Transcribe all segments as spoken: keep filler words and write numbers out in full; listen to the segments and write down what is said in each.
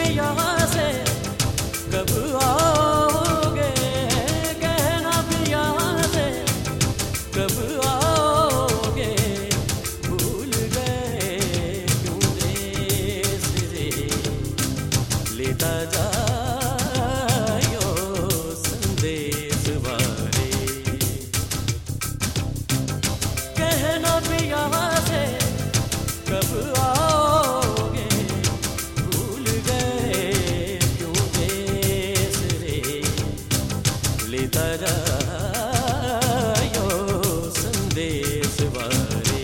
भी यहाँ से कब आओगे, कहना भी यहाँ से कब आओगे, भूल गए क्यों देश रे, लेता जायो संदेश वारे, कहना भी यहाँ से कब आओगे, भूल गए क्यों देश रे, लेता जायो संदेश वारे।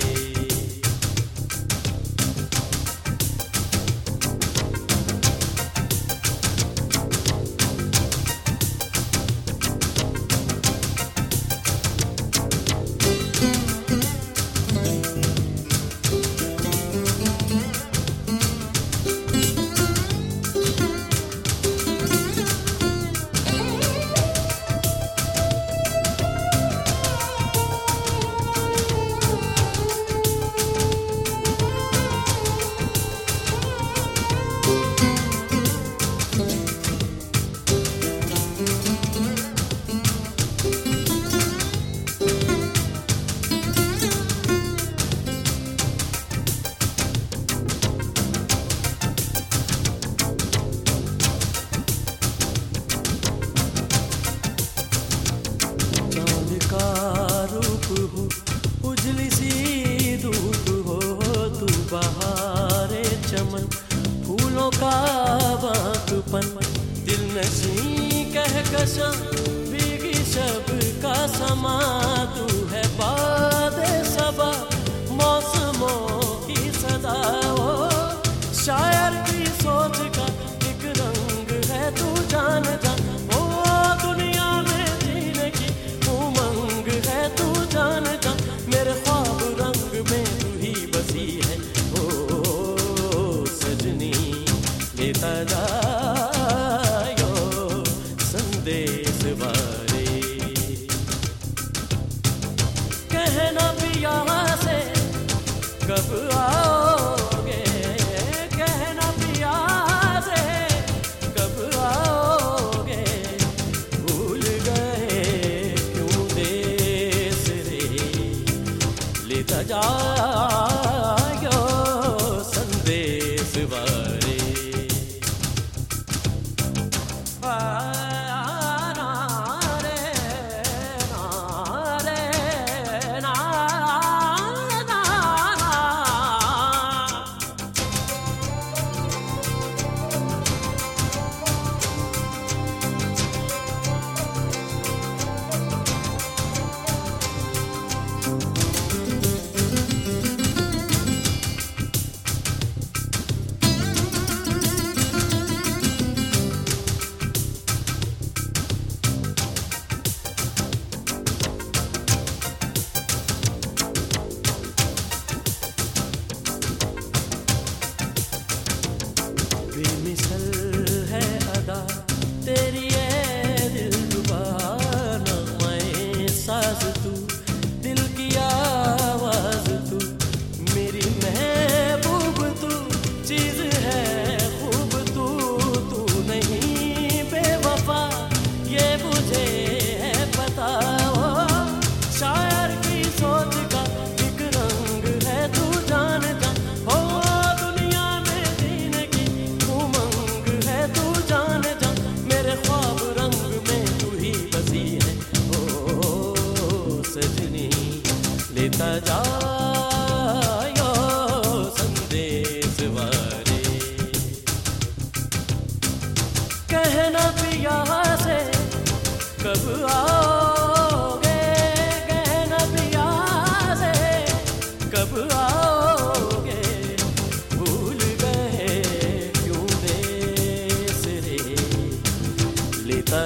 उजली सी धूप हो तू, बहारे चमन फूलों का बागपन, दिल नशी कहकशां भीगी शब का समा, तू है बादे सबा मौसमों की सदा, हो शायर की सोच का एक रंग है तू जान जा, ओ दुनिया में जीने की उमंग है तू जान जा, मेरे ख्वाब रंग में तू ही बसी है, ओ सजनी लेता जायो संदेश वारे, कहना भी यहाँ से कब आओगे, कहना भी यहाँ से कब आओगे, भूल गए क्यों देश रे, लेता जायो संदेश वारे। बेमिसल है अदा तेरी ये दिलरुबा, नग़्मे साज़ तू, दिल की आवाज़ तू, मेरी महबूब तू, चीज़ है खूब तू, तू नहीं बेवफा ये मुझे है पता, हो शायर की सोच का एक रंग है तू जान जा, हो दुनिया में जीने की उमंग है तू जान जा, मेरे ख्वाब रंग में तू ही बसी है, ओ सजनी लेता जायो संदेश वारे, कहना भी यहाँ से कब आओगे, कहना भी यहाँ से कब आओगे, भूल गए क्यों देश रे, लेता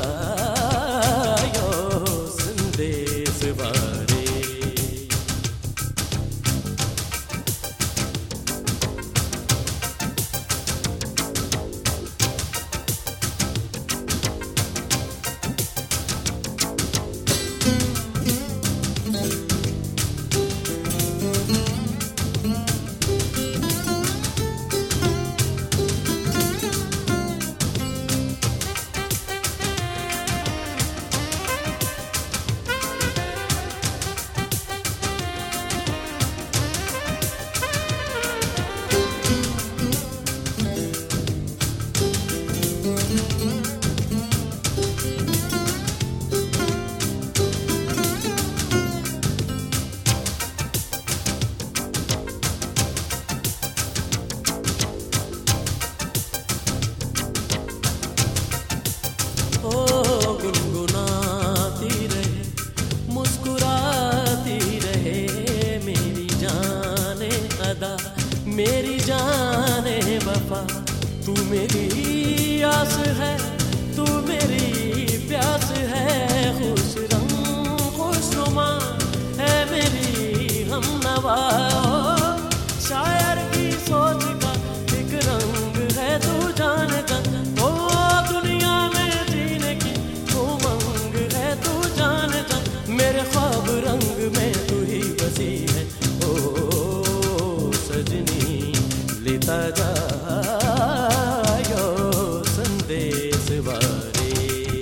जायो संदेश वारे। मेरी जाने वफा, तू मेरी आस है, तू मेरी प्यास है, खुश रंग खुशनुमा है मेरी हमनवा। शायर की सोच का एक रंग है तू जानता, ओ दुनिया में जीने की उमंग है तू जानता, मेरे ख्वाब रंग में तू ही बसी है। ओ सजनी लेता जायो संदेश वारे,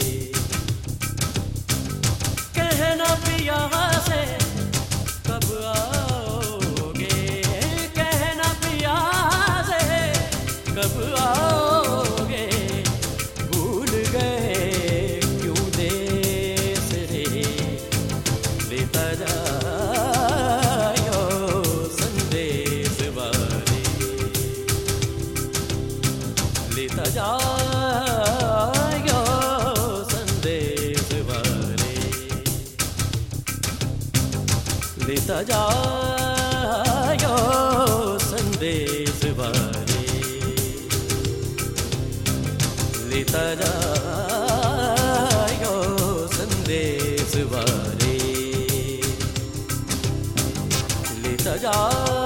कहना पिया से कब आओगे, कहना पिया से कब आओगे, भूल गए क्यों देश रे, लेता जायो संदेश वारे, लेता जायो संदेश वारे, लेता जायो संदेश वारे, लेता जायो संदेश वारे, लेता जा